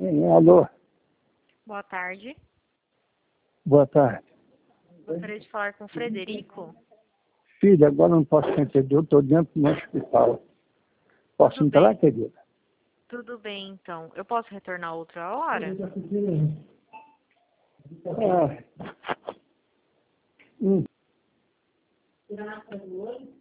Sim, alô, Boa tarde. boa tarde. Gostaria de falar com o Frederico. Filha, agora não posso te atender, eu estou dentro do hospital. Posso Tudo entrar, bem. querida? Tudo bem, então. Eu posso retornar outra hora? Ah.